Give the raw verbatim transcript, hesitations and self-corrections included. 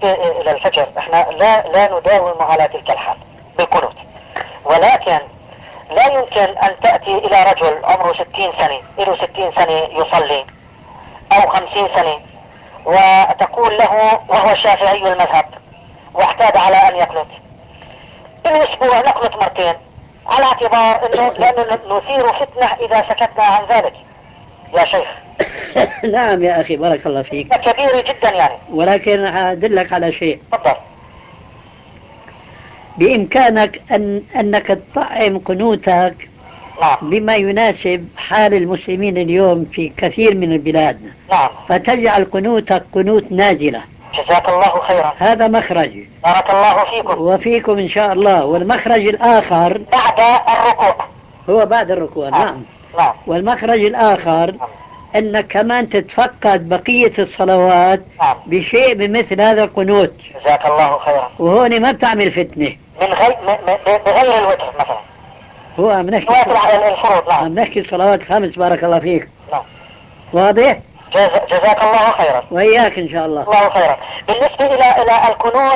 بالنسبة إلى الفجر احنا لا لا نداوم على تلك الحال بالقنوت، ولكن لا يمكن أن تأتي إلى رجل عمره ستين سنة، له ستين سنة يصلي أو خمسين سنة، وتقول له وهو شافعي المذهب واعتاد على أن يقنط بالأسبوع نقنط مرتين، على اعتبار أنه لأنه نثير فتنة إذا سكتنا عن ذلك يا شيخ. نعم يا أخي بارك الله فيك، كبير جدا يعني. ولكن أدلك على شيء. تفضل. بإمكانك أن أنك تطعم قنوتك نعم. بما يناسب حال المسلمين اليوم في كثير من البلاد، نعم. فتجعل قنوتك قنوت نازلة. جزاك الله خيرا. هذا مخرج. بارك الله فيكم. وفيكم إن شاء الله. والمخرج الآخر بعد الركوع. هو بعد الركوع. نعم. نعم. نعم. والمخرج الآخر نعم. أنك كمان تتفقد بقية الصلوات نعم. بشيء بمثل هذا القنوت، جزاك الله خيرا. وهون ما بتعمل فتنة. من غير بغير الوتر مثلا. هو عم نحكي صلوات الفروض. نعم. عم نحكي الصلوات الخمس بارك الله فيك. نعم. واضح؟ جز... جزاك الله خيرا. وإياك إن شاء الله. الله خيرا. بالنسبة إلى إلى القنوت